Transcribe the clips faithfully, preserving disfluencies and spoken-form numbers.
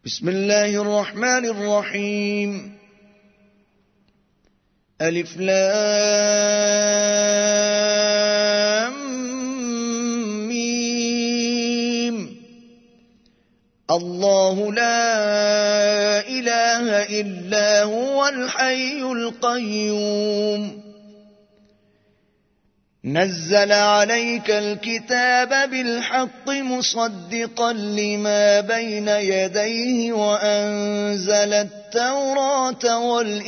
بسم الله الرحمن الرحيم. ألف لام ميم. الله لا إله إلا هو الحي القيوم. نزل عليك الكتاب بالحق مصدقا لما بين يديه وأنزل التوراة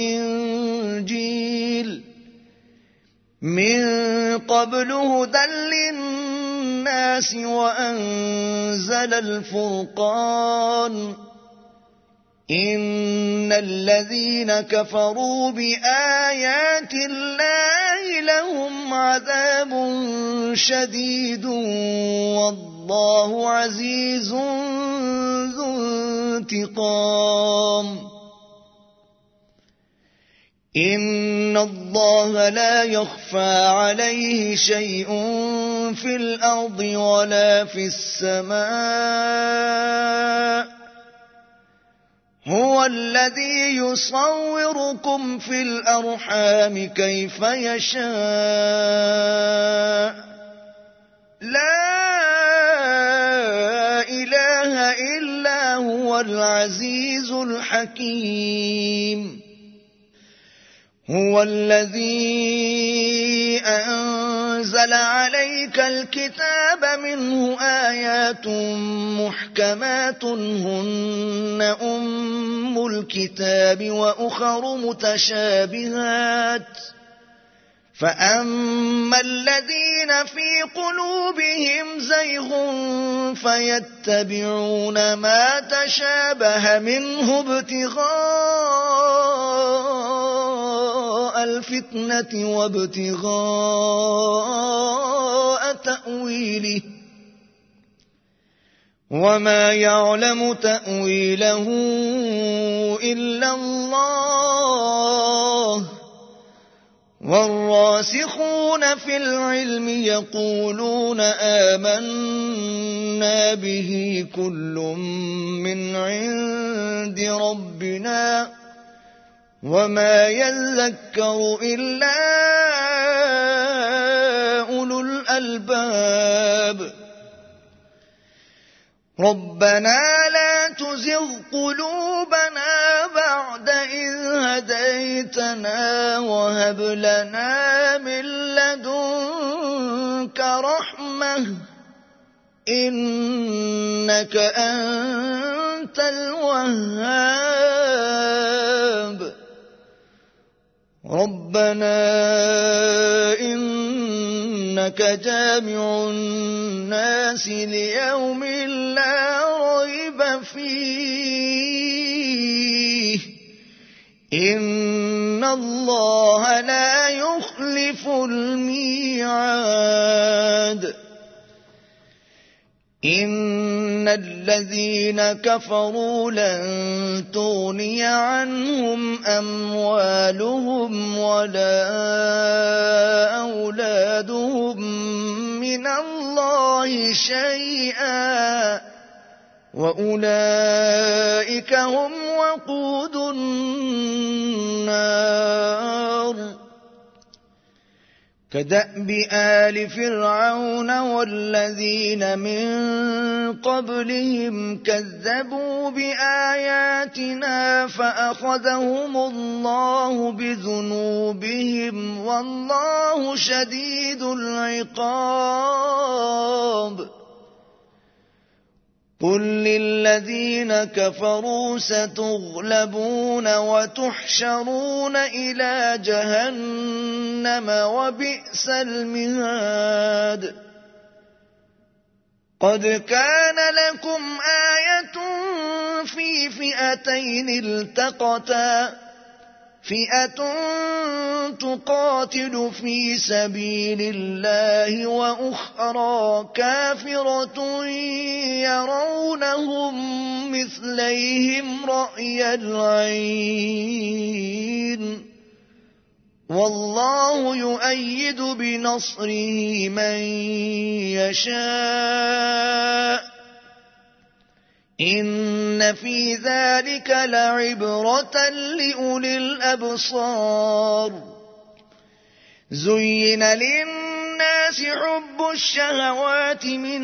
والإنجيل من قبل هدى للناس وأنزل الفرقان. إن الذين كفروا بآيات الله لهم عذاب شديد والله عزيز ذو انتقام. إن الله لا يخفى عليه شيء في الأرض ولا في السماء. هو الذي يصوركم في الأرحام كيف يشاء. لا إله إلا هو العزيز الحكيم. هو الذي أنزل عليك الكتاب منه آيات محكمات هن أم الكتاب وأخر متشابهات. فأما الذين في قلوبهم زيغ فيتبعون ما تشابه منه ابتغاء الفتنة وابتغاء تأويله وما يعلم تأويله إلا الله. والراسخون في العلم يقولون آمنا به كل من عند ربنا وما يذكر إلا أولو الألباب. ربنا لا تزغ قلوبنا بعد إذ هديتنا وهب لنا من لدنك رحمة إنك أنت الوهاب. ربنا إنك جامع الناس ليوم لا ريب فيه إن الله لا يخلف الميعاد. إن الذين كفروا لن تغني عنهم أموالهم ولا أولادهم من الله شيئا وأولئك هم وقود النار. كدأب آل فرعون والذين من قبلهم كذبوا بآياتنا فأخذهم الله بذنوبهم والله شديد العقاب. قل للذين كفروا ستغلبون وتحشرون إلى جهنم وبئس المهاد. قد كان لكم آية في فئتين التقتا فئة تقاتل في سبيل الله وأخرى كافرة يرونهم مثليهم رأي العين والله يؤيد بنصره من يشاء إن في ذلك لعبرة لأولي الأبصار زين للناس حب الشهوات من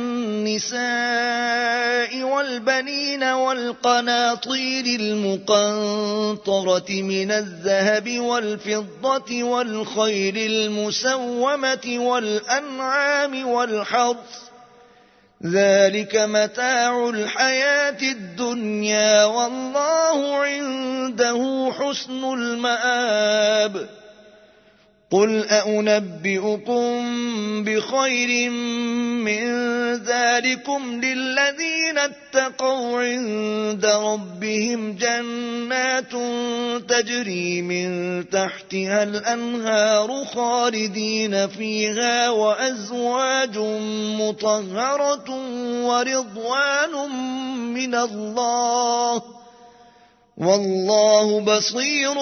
النساء والبنين والقناطير المقنطرة من الذهب والفضة والخيل المسومة والأنعام والحرث ذلك متاع الحياة الدنيا والله عنده حسن المآب قل أنبئكم بخير من ذلكم للذين اتقوا عند ربهم جنات تجري من تحتها الأنهار خالدين فيها وأزواج مطهرة ورضوان من الله والله بصير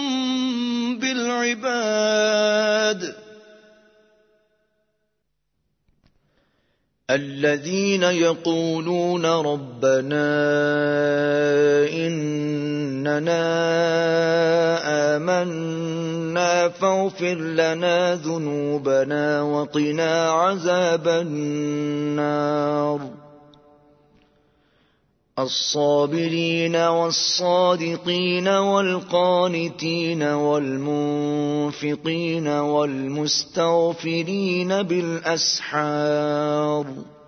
بالعباد الذين يقولون ربنا إننا آمنا فاغفر لنا ذنوبنا وقنا عذاب النار الصابرين والصادقين والقانتين والمنفقين والمستغفرين بالأسحار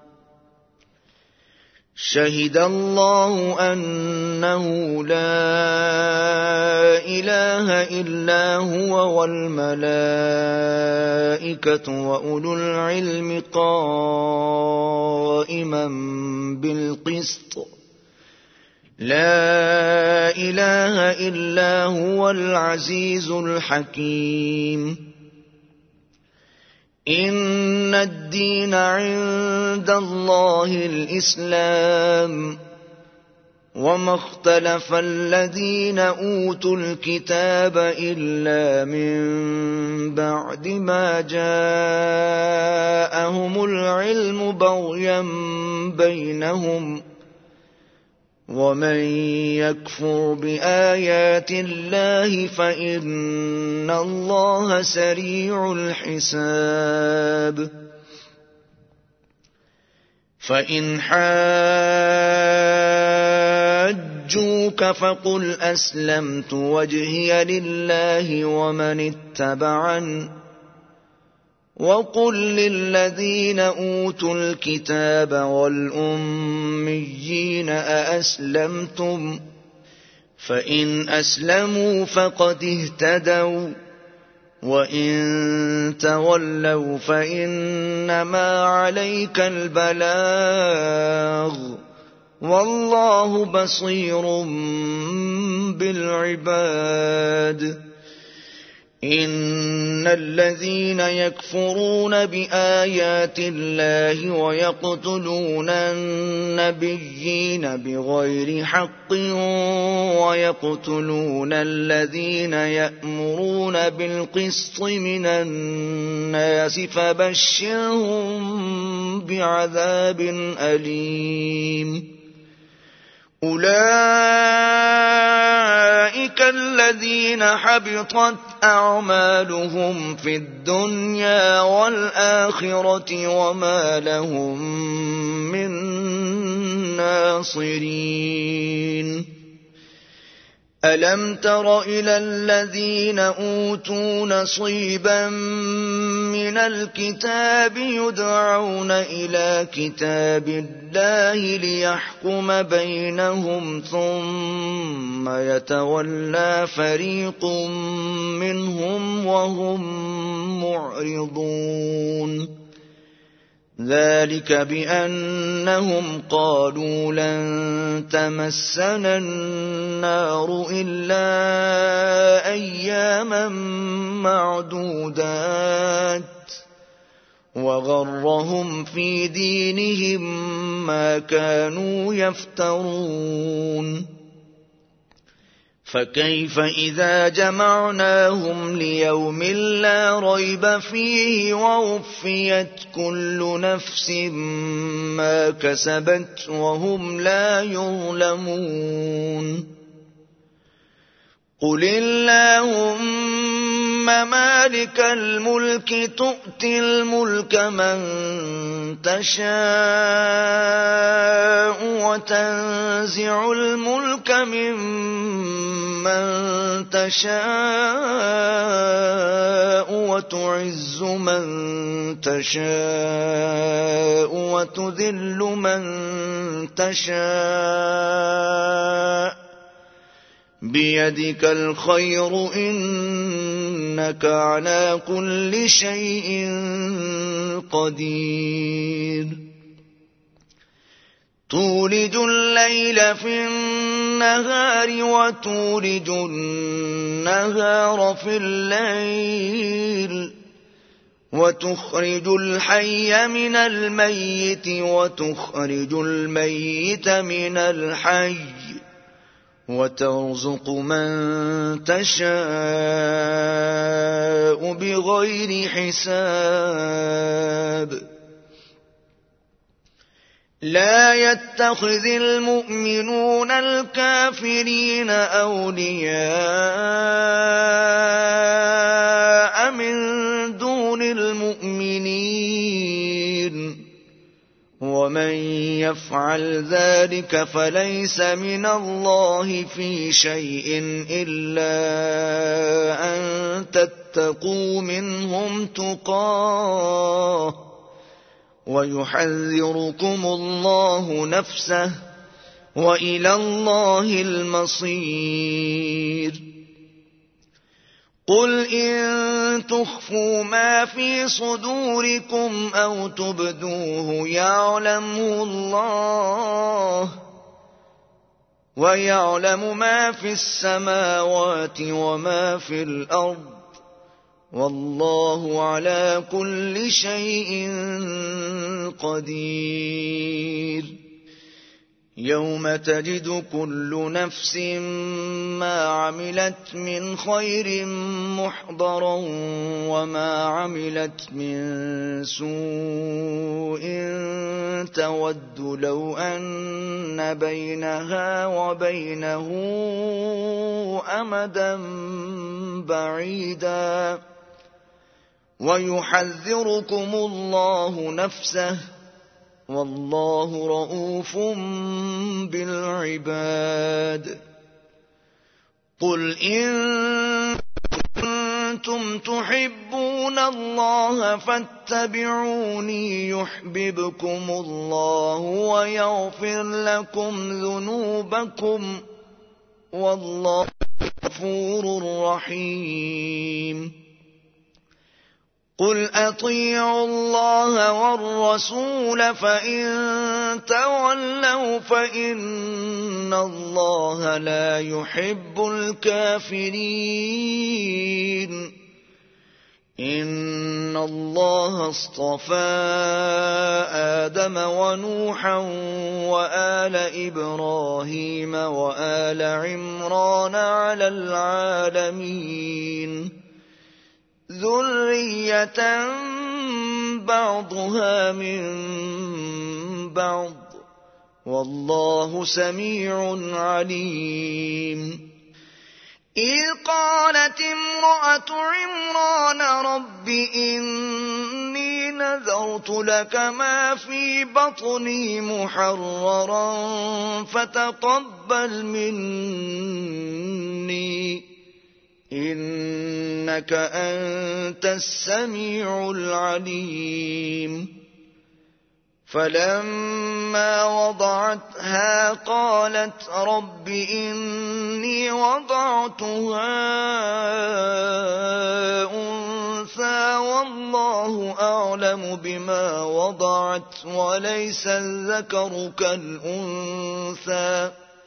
شهد الله أنه لا إله إلا هو والملائكة وأولو العلم قائما بالقسط لا إله إلا هو العزيز الحكيم إن الدين عند الله الإسلام وما اختلف الذين أوتوا الكتاب إلا من بعد ما جاءهم العلم بغيا بينهم ومن يكفر بآيات الله فإن الله سريع الحساب فإن حاجوك فقل أسلمت وجهي لله ومن اتبعني وقل للذين أوتوا الكتاب والأميين أأسلمتم فإن أسلموا فقد اهتدوا وإن تولوا فإنما عليك البلاغ والله بصير بالعباد إن الذين يكفرون بآيات الله ويقتلون النبيين بغير حق ويقتلون الذين يأمرون بالقسط من الناس فبشرهم بعذاب أليم أولئك الذين حبطت أعمالهم في الدنيا والآخرة وما لهم من ناصرين ألم تر إلى الذين أوتوا نصيبا من الكتاب يدعون إلى كتاب الله ليحكم بينهم ثم يتولى فريق منهم وهم معرضون ذلك بأنهم قالوا لن تمسنا النار إلا أياما معدودات وغرهم في دينهم ما كانوا يفترون فكيف إذا جمعناهم ليوم لا ريب فيه ووفيت كل نفس ما كسبت وهم لا يظلمون قل اللهم مالك الملك تؤتي الملك من تشاء وتنزع الملك ممن تشاء وتعز من تشاء وتذل من تشاء بيدك الخير إنك على كل شيء قدير تولج الليل في النهار وتولج النهار في الليل وتخرج الحي من الميت وتخرج الميت من الحي وترزق من تشاء بغير حساب لا يتخذ المؤمنون الكافرين أولياء من دون المؤمنين ومن يفعل ذلك فليس من الله في شيء إلا أن تتقوا منهم تقاه ويحذركم الله نفسه وإلى الله المصير قل إن تخفوا ما في صدوركم أو تبدوه يعلمه الله ويعلم ما في السماوات وما في الأرض والله على كل شيء قدير يوم تجد كل نفس ما عملت من خير محضرا وما عملت من سوء تود لو أن بينها وبينه أمدا بعيدا ويحذركم الله نفسه والله رؤوف بالعباد قل إن كنتم تحبون الله فاتبعوني يحببكم الله ويغفر لكم ذنوبكم والله غفور رحيم قل أطيعوا الله والرسول فإن تولوا فإن الله لا يحب الكافرين إن الله اصطفى آدم ونوحا وآل إبراهيم وآل عمران على العالمين ذرية بعضها من بعض والله سميع عليم إذ قالت امرأة عمران رب إني نذرت لك ما في بطني محررا فتقبل مني إنك أنت السميع العليم فلما وضعتها قالت رب إني وضعتها أنثى والله أعلم بما وضعت وليس الذكر كالأنثى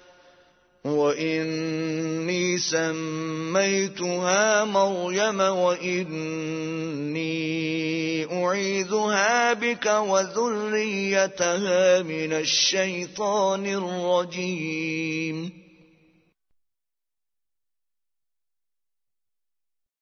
وإني سميتها مريم وإني أعيذها بك وذريتها من الشيطان الرجيم